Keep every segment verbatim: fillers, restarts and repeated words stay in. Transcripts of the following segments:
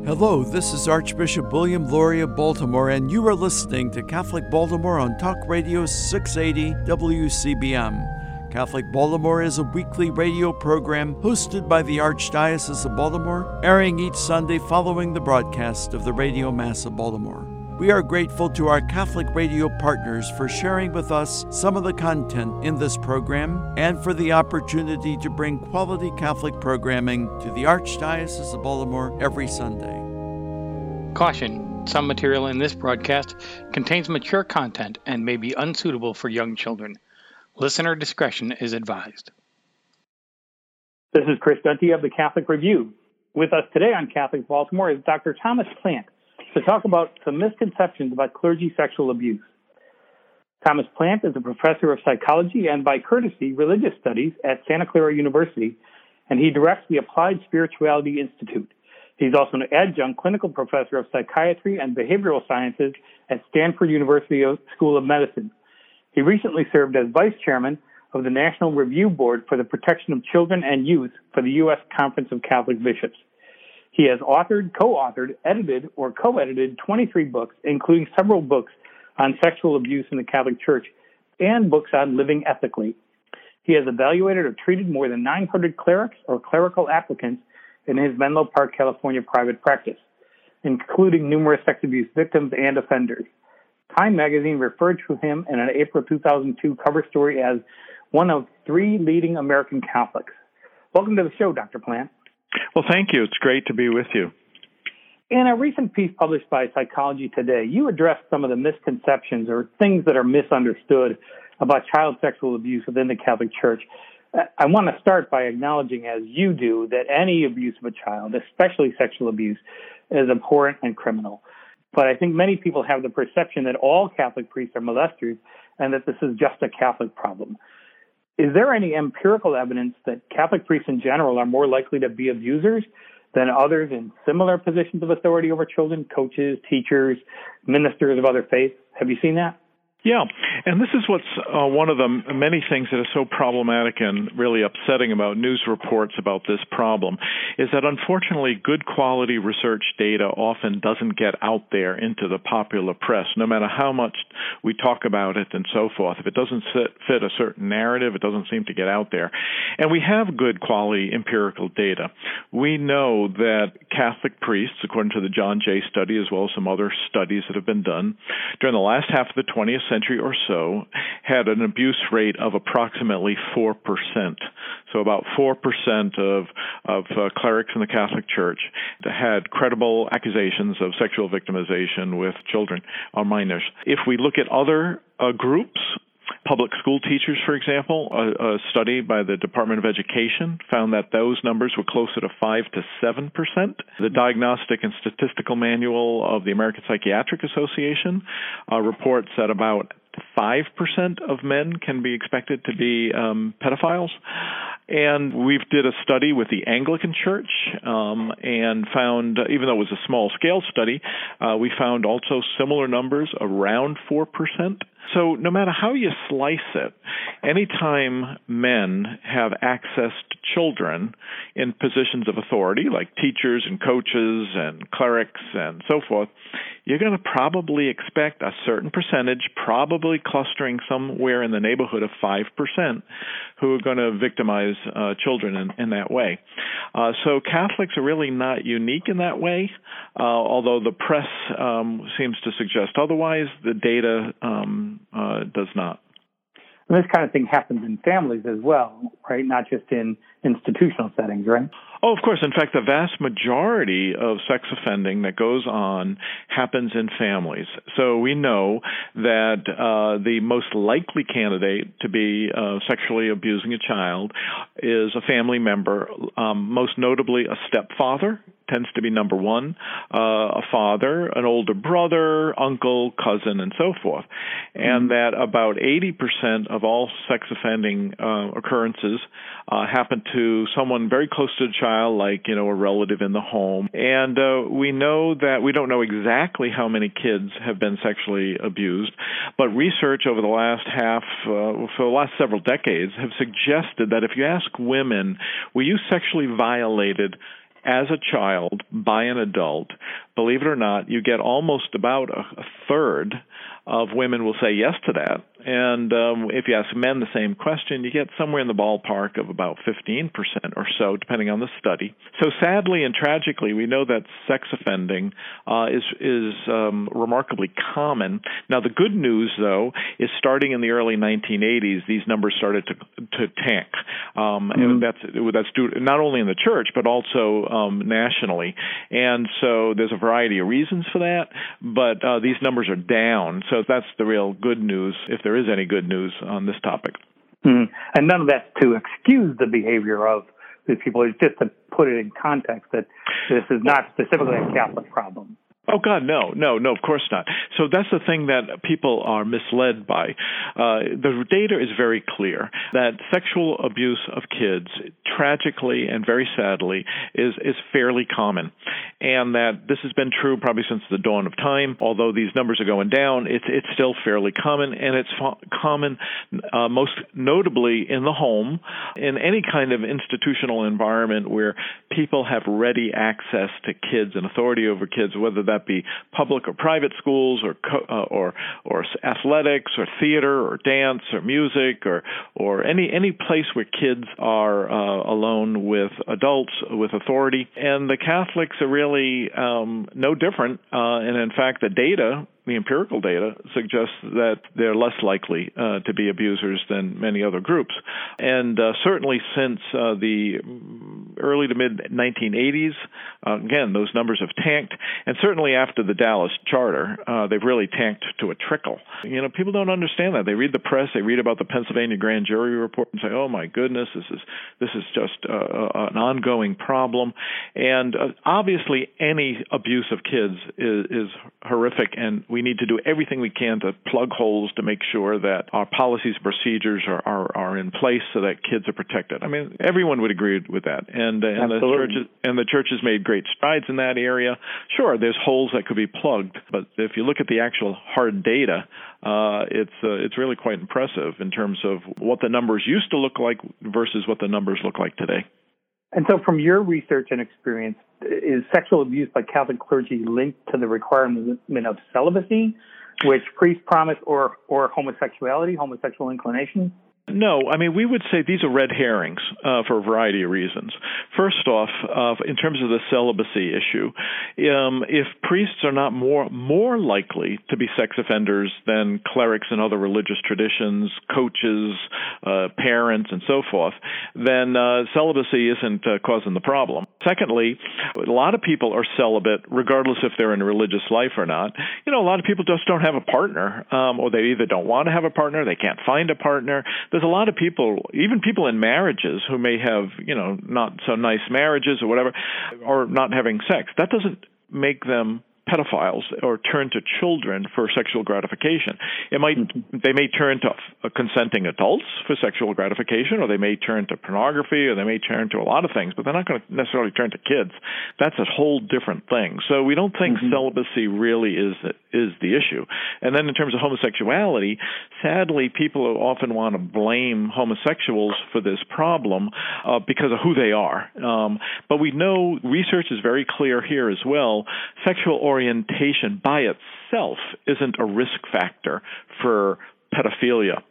Hello, this is Archbishop William Lori of Baltimore, and you are listening to Catholic Baltimore on Talk Radio six eighty W C B M. Catholic Baltimore is a weekly radio program hosted by the Archdiocese of Baltimore, airing each Sunday following the broadcast of the Radio Mass of Baltimore. We are grateful to our Catholic radio partners for sharing with us some of the content in this program and for the opportunity to bring quality Catholic programming to the Archdiocese of Baltimore every Sunday. Caution: some material in this broadcast contains mature content and may be unsuitable for young children. Listener discretion is advised. This is Chris Dunty of the Catholic Review. With us today on Catholic Baltimore is Doctor Thomas Plant to talk about some misconceptions about clergy sexual abuse. Thomas Plant is a professor of psychology and, by courtesy, religious studies at Santa Clara University, and he directs the Applied Spirituality Institute. He's also an adjunct clinical professor of psychiatry and behavioral sciences at Stanford University School of Medicine. He recently served as vice chairman of the National Review Board for the Protection of Children and Youth for the U S Conference of Catholic Bishops. He has authored, co-authored, edited, or co-edited twenty-three books, including several books on sexual abuse in the Catholic Church and books on living ethically. He has evaluated or treated more than nine hundred clerics or clerical applicants in his Menlo Park, California private practice, including numerous sex abuse victims and offenders. Time magazine referred to him in an April two thousand two cover story as one of three leading American Catholics. Welcome to the show, Doctor Plant. Well, thank you. It's great to be with you. In a recent piece published by Psychology Today, you addressed some of the misconceptions or things that are misunderstood about child sexual abuse within the Catholic Church. I want to start by acknowledging, as you do, that any abuse of a child, especially sexual abuse, is abhorrent and criminal. But I think many people have the perception that all Catholic priests are molesters and that this is just a Catholic problem. Is there any empirical evidence that Catholic priests in general are more likely to be abusers than others in similar positions of authority over children, coaches, teachers, ministers of other faiths? Have you seen that? Yeah, and this is what's uh, one of the many things that is so problematic and really upsetting about news reports about this problem, is that unfortunately good quality research data often doesn't get out there into the popular press, no matter how much we talk about it and so forth. If it doesn't fit, fit a certain narrative, it doesn't seem to get out there. And we have good quality empirical data. We know that Catholic priests, according to the John Jay study, as well as some other studies that have been done, during the last half of the twentieth century or so, had an abuse rate of approximately four percent. So about four percent of, of uh, clerics in the Catholic Church had credible accusations of sexual victimization with children or minors. If we look at other uh, groups, public school teachers, for example, a, a study by the Department of Education found that those numbers were closer to five to seven percent. The Diagnostic and Statistical Manual of the American Psychiatric Association uh, reports that about five percent of men can be expected to be um, pedophiles. And we did a study with the Anglican Church um, and found, uh, even though it was a small-scale study, uh, we found also similar numbers, around four percent. So no matter how you slice it, anytime men have access to children in positions of authority, like teachers and coaches and clerics and so forth, you're going to probably expect a certain percentage, probably clustering somewhere in the neighborhood of five percent, who are going to victimize uh, children in, in that way. Uh, so Catholics are really not unique in that way, uh, although the press um, seems to suggest otherwise. The data um, uh, does not. And this kind of thing happens in families as well, right? Not just in institutional settings, right? Oh, of course. In fact, the vast majority of sex offending that goes on happens in families. So we know that uh, the most likely candidate to be uh, sexually abusing a child is a family member, um, most notably a stepfather. Tends to be number one, uh, a father, an older brother, uncle, cousin, and so forth. And that about eighty percent of all sex offending uh, occurrences uh, happen to someone very close to the child, like, you know, a relative in the home. And uh, we know that we don't know exactly how many kids have been sexually abused, but research over the last half, uh, for the last several decades, have suggested that if you ask women, were you sexually violated as a child by an adult, believe it or not, you get almost about a, a third of women will say yes to that. And um, if you ask men the same question, you get somewhere in the ballpark of about fifteen percent or so, depending on the study. So sadly and tragically, we know that sex offending uh, is is um, remarkably common. Now, the good news, though, is starting in the early nineteen eighties, these numbers started to to tank. Um, mm-hmm. And that's that's due not only in the church but also um, nationally. And so there's a variety of reasons for that, but uh, these numbers are down. So that's the real good news, if there is any good news on this topic. Mm-hmm. And none of that's to excuse the behavior of these people. It's just to put it in context that this is not specifically a Catholic problem. Oh, God, no, no, no, of course not. So that's the thing that people are misled by. Uh, the data is very clear that sexual abuse of kids, tragically and very sadly, is, is fairly common. And that this has been true probably since the dawn of time. Although these numbers are going down, it's, it's still fairly common, and it's fa- common uh, most notably in the home, in any kind of institutional environment where people have ready access to kids and authority over kids, whether that be public or private schools, or co- uh, or or athletics, or theater, or dance, or music, or or any any place where kids are uh, alone with adults with authority. And the Catholics are really um, no different. Uh, and in fact, the data, the empirical data, suggests that they're less likely uh, to be abusers than many other groups. And uh, certainly since uh, the early to mid nineteen eighties, uh, again, those numbers have tanked. And certainly after the Dallas Charter, uh, they've really tanked to a trickle. You know, people don't understand that. They read the press, they read about the Pennsylvania grand jury report and say, oh, my goodness, this is this is just uh, an ongoing problem. And uh, obviously any abuse of kids is, is horrific, and we need to do everything we can to plug holes to make sure that our policies and procedures are, are, are in place so that kids are protected. I mean, everyone would agree with that. And, uh, and the churches and the church has made great strides in that area. Sure, there's holes that could be plugged, but if you look at the actual hard data, uh, it's uh, it's really quite impressive in terms of what the numbers used to look like versus what the numbers look like today. And so from your research and experience, is sexual abuse by Catholic clergy linked to the requirement of celibacy, which priests promise, or, or homosexuality, homosexual inclination? No, I mean, we would say these are red herrings uh, for a variety of reasons. First off, uh, in terms of the celibacy issue, um, if priests are not more more likely to be sex offenders than clerics in other religious traditions, coaches, uh, parents, and so forth, then uh, celibacy isn't uh, causing the problem. Secondly, a lot of people are celibate regardless if they're in a religious life or not. You know, a lot of people just don't have a partner, um, or they either don't want to have a partner, they can't find a partner. There's a lot of people, even people in marriages who may have, you know, not so nice marriages or whatever, or not having sex. That doesn't make them pedophiles or turn to children for sexual gratification. It might they may turn to uh, consenting adults for sexual gratification, or they may turn to pornography, or they may turn to a lot of things, but they're not going to necessarily turn to kids. That's a whole different thing. So we don't think mm-hmm. celibacy really is is the issue. And then in terms of homosexuality, sadly, people often want to blame homosexuals for this problem uh, because of who they are. Um, but we know research is very clear here as well. Sexual orientation by itself isn't a risk factor for pedophilia.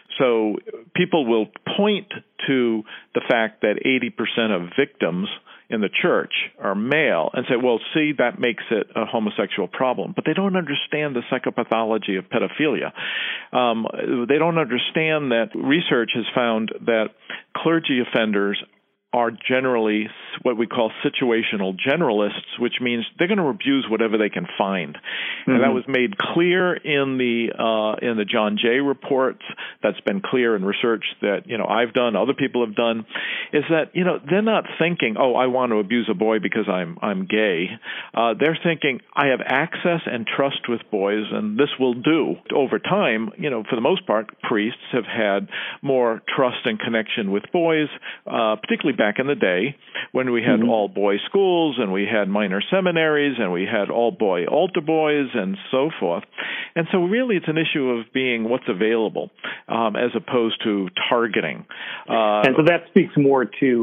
So people will point to the fact that eighty percent of victims in the church are male and say, well, see, that makes it a homosexual problem. But they don't understand the psychopathology of pedophilia. Um, they don't understand that research has found that clergy offenders are generally what we call situational generalists, which means they're going to abuse whatever they can find. Mm-hmm. And that was made clear in the uh, in the John Jay reports. That's been clear in research that, you know, I've done, other people have done, is that, you know, they're not thinking, oh, I want to abuse a boy because I'm I'm gay. Uh, they're thinking, I have access and trust with boys, and this will do. Over time, you know, for the most part, priests have had more trust and connection with boys, uh, particularly back in the day when we had mm-hmm. all-boy schools and we had minor seminaries and we had all-boy altar boys and so forth. And so really it's an issue of being what's available um, as opposed to targeting. Uh, and so that speaks more to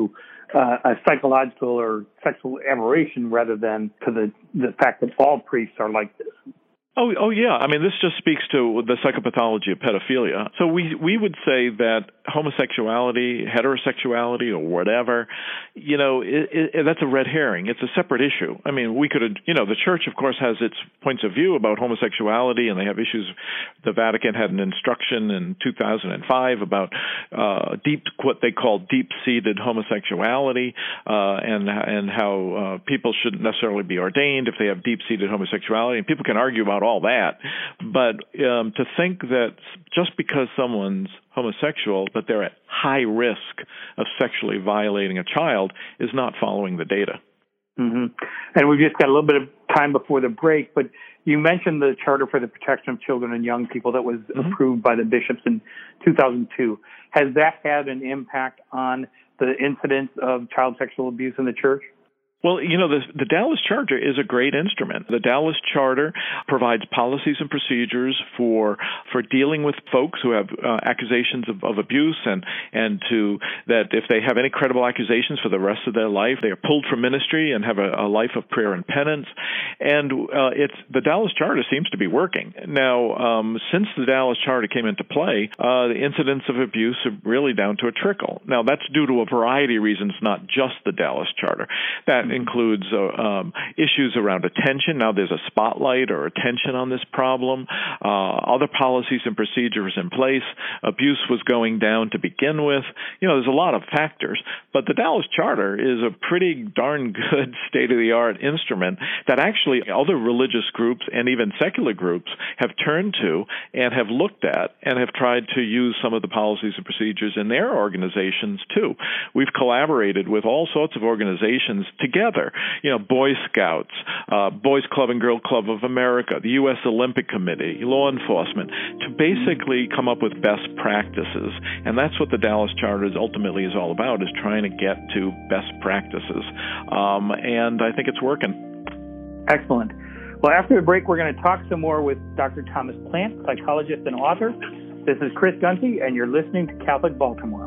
uh, a psychological or sexual aberration rather than to the, the fact that all priests are like this. Oh, oh yeah. I mean, this just speaks to the psychopathology of pedophilia. So we we would say that homosexuality, heterosexuality, or whatever, you know, it, it, that's a red herring. It's a separate issue. I mean, we could, you know, the Church, of course, has its points of view about homosexuality, and they have issues. The Vatican had an instruction in two thousand five about uh, deep, what they call deep-seated homosexuality, uh, and and how uh, people shouldn't necessarily be ordained if they have deep-seated homosexuality. And people can argue about all that, but um, to think that just because someone's homosexual, that they're at high risk of sexually violating a child is not following the data. Mm-hmm. And we've just got a little bit of time before the break, but you mentioned the Charter for the Protection of Children and Young People that was mm-hmm. approved by the bishops in two thousand two. Has that had an impact on the incidence of child sexual abuse in the Church? Well, you know, the, the Dallas Charter is a great instrument. The Dallas Charter provides policies and procedures for for dealing with folks who have uh, accusations of, of abuse, and and to that if they have any credible accusations for the rest of their life, they are pulled from ministry and have a, a life of prayer and penance. And uh, it's the Dallas Charter seems to be working now. Um, since the Dallas Charter came into play, uh, the incidents of abuse are really down to a trickle. Now, that's due to a variety of reasons, not just the Dallas Charter. That includes uh, um, issues around attention. Now there's a spotlight or attention on this problem. Uh, other policies and procedures in place. Abuse was going down to begin with. You know, there's a lot of factors. But the Dallas Charter is a pretty darn good state-of-the-art instrument that actually other religious groups and even secular groups have turned to and have looked at and have tried to use some of the policies and procedures in their organizations too. We've collaborated with all sorts of organizations together. Together, you know, Boy Scouts, uh, Boys Club and Girl Club of America, the U S Olympic Committee, law enforcement, to basically come up with best practices. And that's what the Dallas Charter is ultimately is all about, is trying to get to best practices. Um, and I think it's working. Excellent. Well, after the break, we're going to talk some more with Doctor Thomas Plant, psychologist and author. This is Chris Gunty, and you're listening to Catholic Baltimore.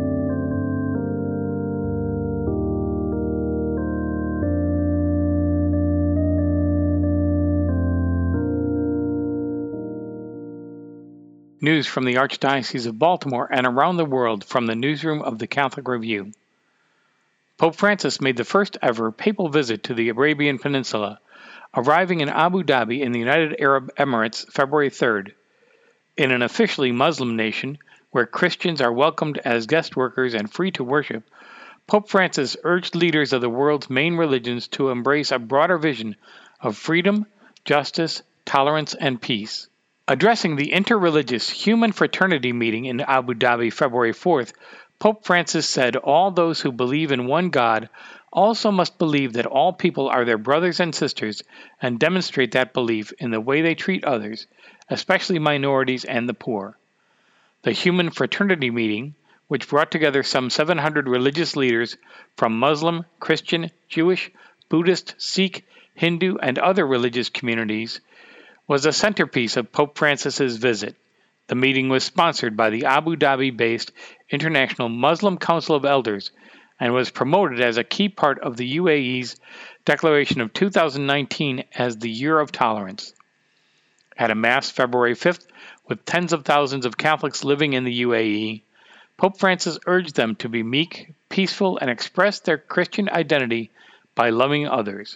News from the Archdiocese of Baltimore and around the world from the newsroom of the Catholic Review. Pope Francis made the first ever papal visit to the Arabian Peninsula, arriving in Abu Dhabi in the United Arab Emirates February third. In an officially Muslim nation, where Christians are welcomed as guest workers and free to worship, Pope Francis urged leaders of the world's main religions to embrace a broader vision of freedom, justice, tolerance, and peace. Addressing the Interreligious Human Fraternity meeting in Abu Dhabi February fourth, Pope Francis said all those who believe in one God also must believe that all people are their brothers and sisters and demonstrate that belief in the way they treat others, especially minorities and the poor. The Human Fraternity meeting, which brought together some seven hundred religious leaders from Muslim, Christian, Jewish, Buddhist, Sikh, Hindu, and other religious communities, was a centerpiece of Pope Francis's visit. The meeting was sponsored by the Abu Dhabi-based International Muslim Council of Elders and was promoted as a key part of the U A E's declaration of two thousand nineteen as the Year of Tolerance. At a Mass February fifth, with tens of thousands of Catholics living in the U A E, Pope Francis urged them to be meek, peaceful, and express their Christian identity by loving others.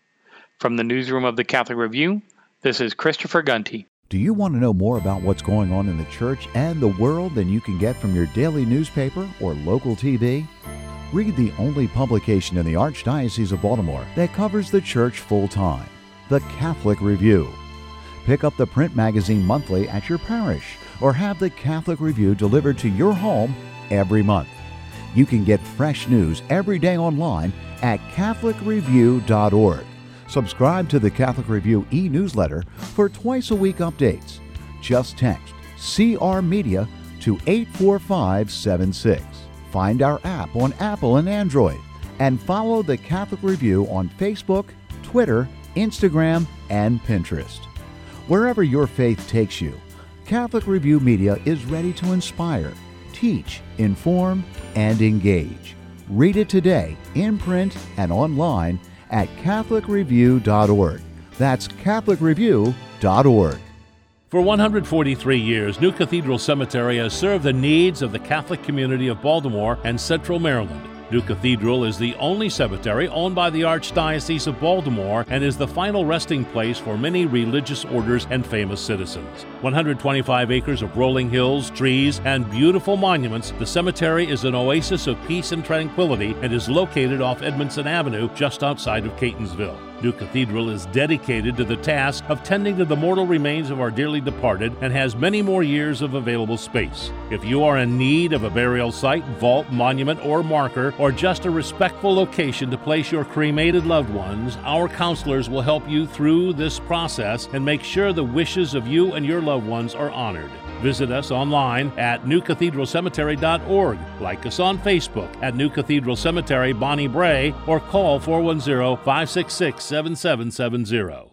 From the newsroom of the Catholic Review, this is Christopher Gunty. Do you want to know more about what's going on in the church and the world than you can get from your daily newspaper or local T V? Read the only publication in the Archdiocese of Baltimore that covers the church full-time, the Catholic Review. Pick up the print magazine monthly at your parish or have the Catholic Review delivered to your home every month. You can get fresh news every day online at catholic review dot org. Subscribe to the Catholic Review e-newsletter for twice-a-week updates. Just text C R Media to eight four five seven six. Find our app on Apple and Android, and follow the Catholic Review on Facebook, Twitter, Instagram, and Pinterest. Wherever your faith takes you, Catholic Review Media is ready to inspire, teach, inform, and engage. Read it today, in print and online at Catholic Review dot org. That's Catholic Review dot org. For one hundred forty-three years, New Cathedral Cemetery has served the needs of the Catholic community of Baltimore and Central Maryland. New Cathedral is the only cemetery owned by the Archdiocese of Baltimore and is the final resting place for many religious orders and famous citizens. one hundred twenty-five acres of rolling hills, trees, and beautiful monuments, the cemetery is an oasis of peace and tranquility and is located off Edmondson Avenue just outside of Catonsville. New Cathedral is dedicated to the task of tending to the mortal remains of our dearly departed and has many more years of available space. If you are in need of a burial site, vault, monument, or marker, or just a respectful location to place your cremated loved ones, our counselors will help you through this process and make sure the wishes of you and your loved ones are honored. Visit us online at new cathedral cemetery dot org. Like us on Facebook at New Cathedral Cemetery, Bonnie Bray, or call four one zero, five six six, seven seven seven zero.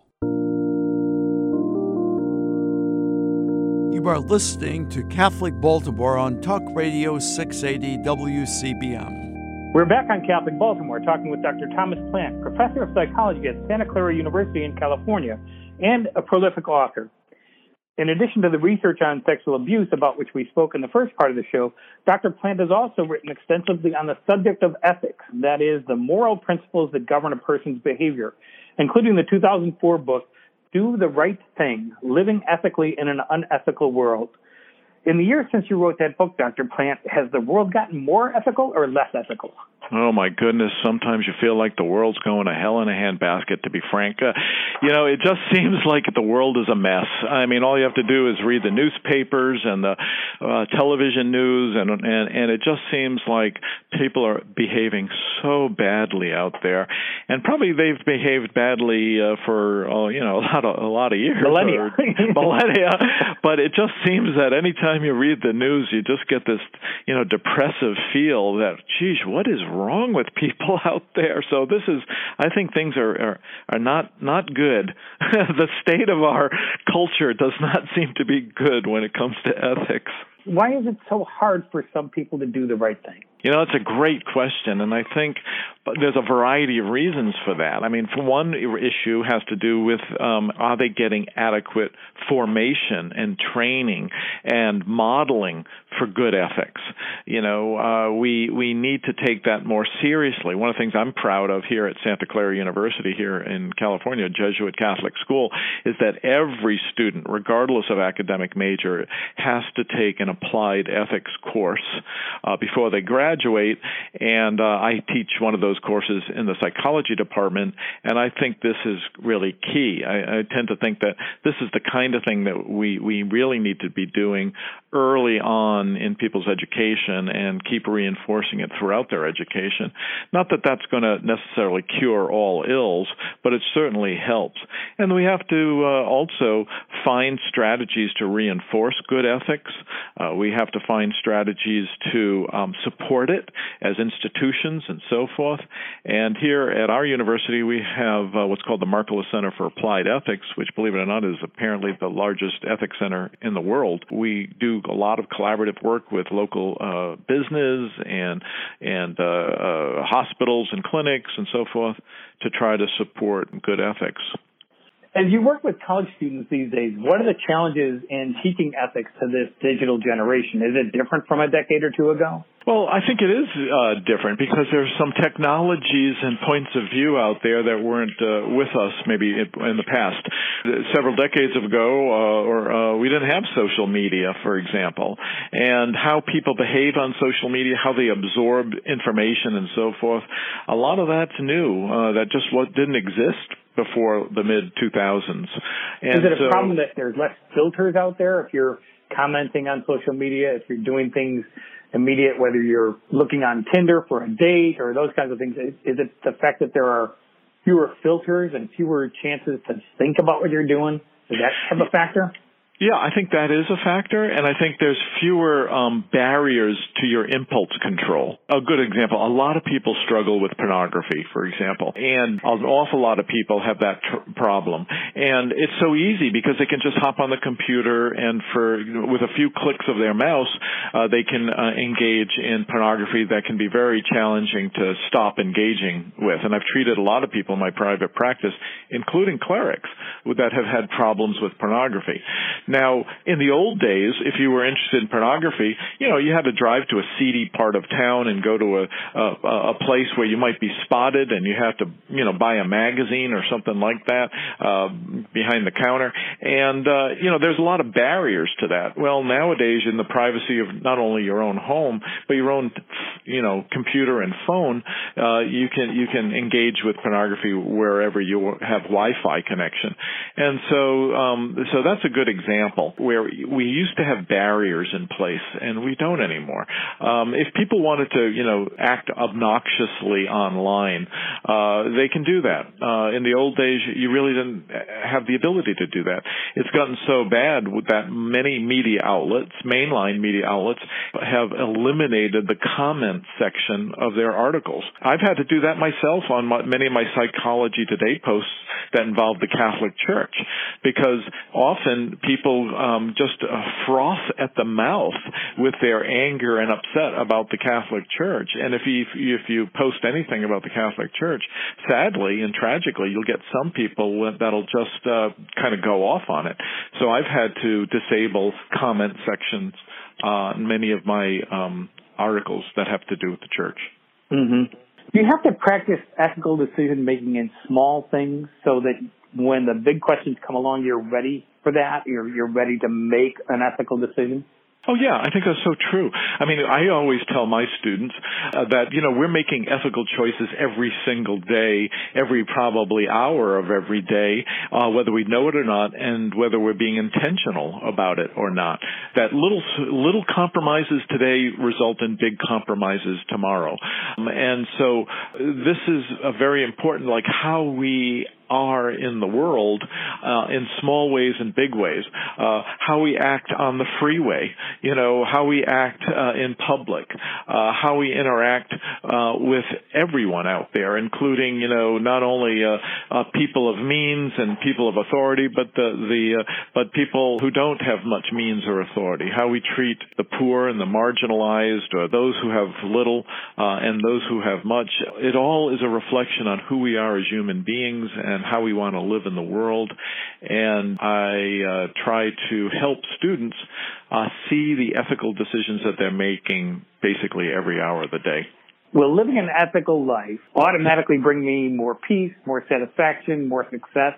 You are listening to Catholic Baltimore on Talk Radio six eighty W C B M. We're back on Catholic Baltimore talking with Doctor Thomas Plant, professor of psychology at Santa Clara University in California and a prolific author. In addition to the research on sexual abuse, about which we spoke in the first part of the show, Doctor Plant has also written extensively on the subject of ethics, that is, the moral principles that govern a person's behavior, including the two thousand four book, Do the Right Thing, Living Ethically in an Unethical World. In the years since you wrote that book, Doctor Plant, has the world gotten more ethical or less ethical? Oh, my goodness. Sometimes you feel like the world's going to hell in a handbasket, to be frank. Uh, you know, it just seems like the world is a mess. I mean, all you have to do is read the newspapers and the uh, television news, and, and, and it just seems like people are behaving so badly out there. And probably they've behaved badly uh, for, uh, you know, a lot of, a lot of years. Millennia. millennia. But it just seems that anytime you read the news, you just get this, you know, depressive feel that, geez, what is wrong with people out there? So this is, I think things are are, are not not good. The state of our culture does not seem to be good when it comes to ethics. Why is it so hard for some people to do the right thing? You know, it's a great question, and I think there's a variety of reasons for that. I mean, for one issue has to do with um, are they getting adequate formation and training and modeling for good ethics? You know, uh, we we need to take that more seriously. One of the things I'm proud of here at Santa Clara University here in California, Jesuit Catholic school, is that every student, regardless of academic major, has to take an applied ethics course uh, before they graduate. Graduate, and uh, I teach one of those courses in the psychology department, and I think this is really key. I, I tend to think that this is the kind of thing that we, we really need to be doing early on in people's education and keep reinforcing it throughout their education. Not that that's going to necessarily cure all ills, but it certainly helps. And we have to uh, also find strategies to reinforce good ethics. Uh, we have to find strategies to um, support it as institutions and so forth. And here at our university, we have uh, what's called the Markkula Center for Applied Ethics, which, believe it or not, is apparently the largest ethics center in the world. We do a lot of collaborative work with local uh, business and and uh, uh, hospitals and clinics and so forth to try to support good ethics. As you work with college students these days, what are the challenges in teaching ethics to this digital generation? Is it different from a decade or two ago? Well, I think it is uh, different because there's some technologies and points of view out there that weren't uh, with us maybe in the past. Several decades ago, uh, or uh, we didn't have social media, for example, and how people behave on social media, how they absorb information and so forth. A lot of that's new. Uh, that just what didn't exist before the mid two thousands. And is it a so, problem that there's less filters out there if you're commenting on social media, if you're doing things immediate, whether you're looking on Tinder for a date or those kinds of things? Is, is it the fact that there are fewer filters and fewer chances to think about what you're doing? Does that have a factor? Yeah, I think that is a factor, and I think there's fewer um, barriers to your impulse control. A good example, a lot of people struggle with pornography, for example, and an awful lot of people have that tr- problem. And it's so easy because they can just hop on the computer and for with a few clicks of their mouse, uh, they can uh, engage in pornography that can be very challenging to stop engaging with. And I've treated a lot of people in my private practice, including clerics, that have had problems with pornography. Now, in the old days, if you were interested in pornography, you know, you had to drive to a seedy part of town and go to a, a, a place where you might be spotted, and you have to, you know, buy a magazine or something like that uh, behind the counter. And, uh, you know, there's a lot of barriers to that. Well, nowadays, in the privacy of not only your own home, but your own, you know, computer and phone, uh, you can you can engage with pornography wherever you have Wi-Fi connection. And so, um, so that's a good example. Example where we used to have barriers in place and we don't anymore. Um, if people wanted to, you know, act obnoxiously online, uh, they can do that. Uh, in the old days, you really didn't have the ability to do that. It's gotten so bad that many media outlets, mainline media outlets, have eliminated the comment section of their articles. I've had to do that myself on my, many of my Psychology Today posts that involve the Catholic Church, because often people um, just uh, froth at the mouth with their anger and upset about the Catholic Church. And if you if you post anything about the Catholic Church, sadly and tragically, you'll get some people that'll just uh, kind of go off on it. So I've had to disable comment sections on uh, many of my um, articles that have to do with the church. Mm-hmm. Do you have to practice ethical decision making in small things so that when the big questions come along, you're ready for that? You're you're ready to make an ethical decision? Oh, yeah, I think that's so true. I mean, I always tell my students uh, that, you know, we're making ethical choices every single day, every probably hour of every day, uh, whether we know it or not, and whether we're being intentional about it or not. That little little compromises today result in big compromises tomorrow. Um, and so this is a very important, like how we are in the world uh, in small ways and big ways, uh, how we act on the freeway, you know, how we act uh, in public, uh, how we interact uh, with everyone out there, including, you know, not only uh, uh, people of means and people of authority, but the, the uh, but people who don't have much means or authority, how we treat the poor and the marginalized, or those who have little uh, and those who have much. It all is a reflection on who we are as human beings and how we want to live in the world. And I uh, try to help students uh, see the ethical decisions that they're making basically every hour of the day. Will living an ethical life automatically bring me more peace, more satisfaction, more success?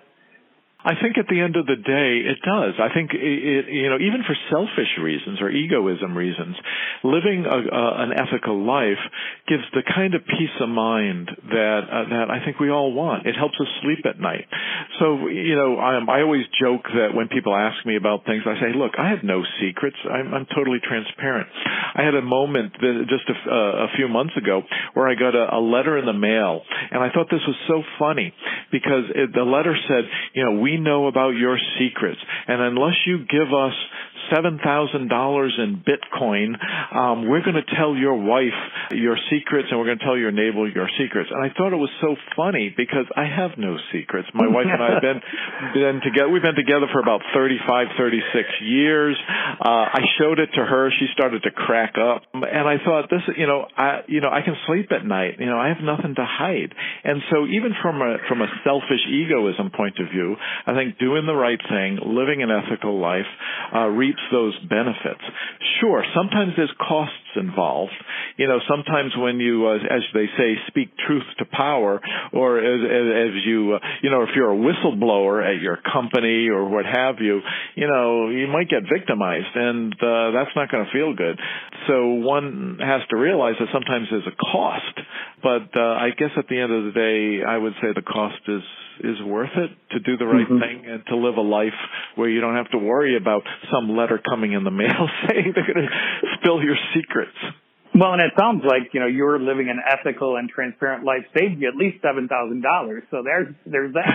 I think at the end of the day, it does. I think, it, it, you know, even for selfish reasons or egoism reasons, living a, uh, an ethical life gives the kind of peace of mind that uh, that I think we all want. It helps us sleep at night. So, you know, I, I always joke that when people ask me about things, I say, look, I have no secrets. I'm, I'm totally transparent. I had a moment that just a, uh, a few months ago where I got a, a letter in the mail, and I thought this was so funny because it, the letter said, you know, we We know about your secrets, and unless you give us seven thousand dollars in Bitcoin, um, we're going to tell your wife your secrets, and we're going to tell your neighbor your secrets. And I thought it was so funny because I have no secrets. My wife and I have been, been together. We've been together for about thirty-five, thirty-six years. Uh, I showed it to her. She started to crack up, and I thought, this, you know, I, you know, I can sleep at night. You know, I have nothing to hide. And so, even from a from a selfish egoism point of view, I think doing the right thing, living an ethical life, uh, reaps those benefits. Sure, sometimes there's costs involved. You know, sometimes when you, uh, as they say, speak truth to power, or as, as, as you, uh, you know, if you're a whistleblower at your company or what have you, you know, you might get victimized, and uh, that's not going to feel good. So one has to realize that sometimes there's a cost, but uh, I guess at the end of the day, I would say the cost is is worth it to do the right mm-hmm. thing and to live a life where you don't have to worry about some letter coming in the mail saying they're going to spill your secrets. Well, and it sounds like, you know, you're living an ethical and transparent life saved you at least seven thousand dollars. So there's there's that.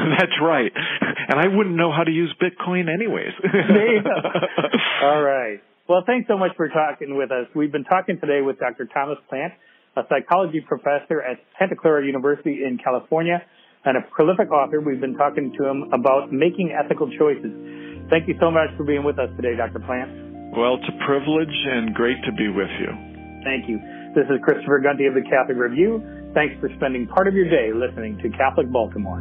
That's right. And I wouldn't know how to use Bitcoin anyways. All right. Well, thanks so much for talking with us. We've been talking today with Doctor Thomas Plant, a psychology professor at Santa Clara University in California and a prolific author. We've been talking to him about making ethical choices. Thank you so much for being with us today, Doctor Plant. Well, it's a privilege and great to be with you. Thank you. This is Christopher Gunty of the Catholic Review. Thanks for spending part of your day listening to Catholic Baltimore.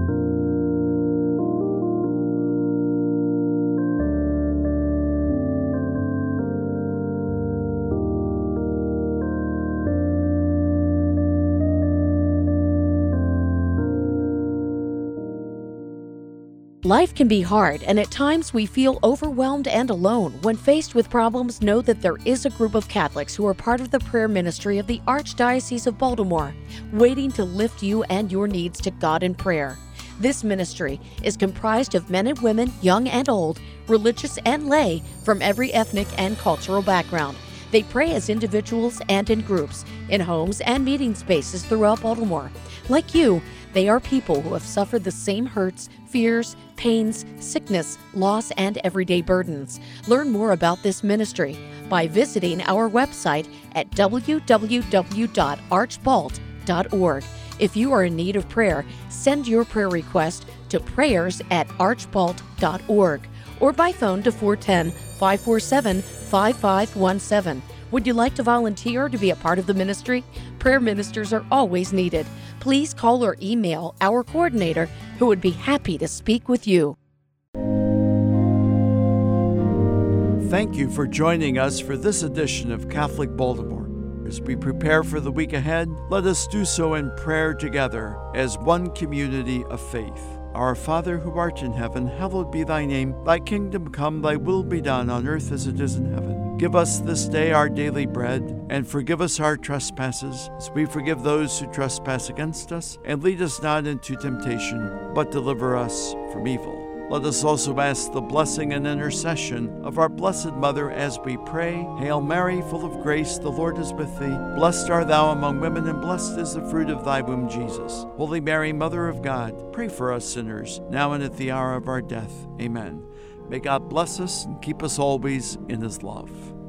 Life can be hard, and at times we feel overwhelmed and alone. When faced with problems, know that there is a group of Catholics who are part of the prayer ministry of the Archdiocese of Baltimore, waiting to lift you and your needs to God in prayer. This ministry is comprised of men and women, young and old, religious and lay, from every ethnic and cultural background. They pray as individuals and in groups, in homes and meeting spaces throughout Baltimore. Like you, they are people who have suffered the same hurts, fears, pains, sickness, loss, and everyday burdens. Learn more about this ministry by visiting our website at w w w dot archbalt dot org. If you are in need of prayer, send your prayer request to prayers at archbalt dot org or by phone to four one zero, five four seven, five five one seven. Would you like to volunteer to be a part of the ministry? Prayer ministers are always needed. Please call or email our coordinator, who would be happy to speak with you. Thank you for joining us for this edition of Catholic Baltimore. As we prepare for the week ahead, let us do so in prayer together as one community of faith. Our Father who art in heaven, hallowed be thy name. Thy kingdom come, thy will be done on earth as it is in heaven. Give us this day our daily bread, and forgive us our trespasses, as we forgive those who trespass against us. And lead us not into temptation, but deliver us from evil. Let us also ask the blessing and intercession of our Blessed Mother as we pray. Hail Mary, full of grace, the Lord is with thee. Blessed art thou among women, and blessed is the fruit of thy womb, Jesus. Holy Mary, Mother of God, pray for us sinners, now and at the hour of our death. Amen. May God bless us and keep us always in his love.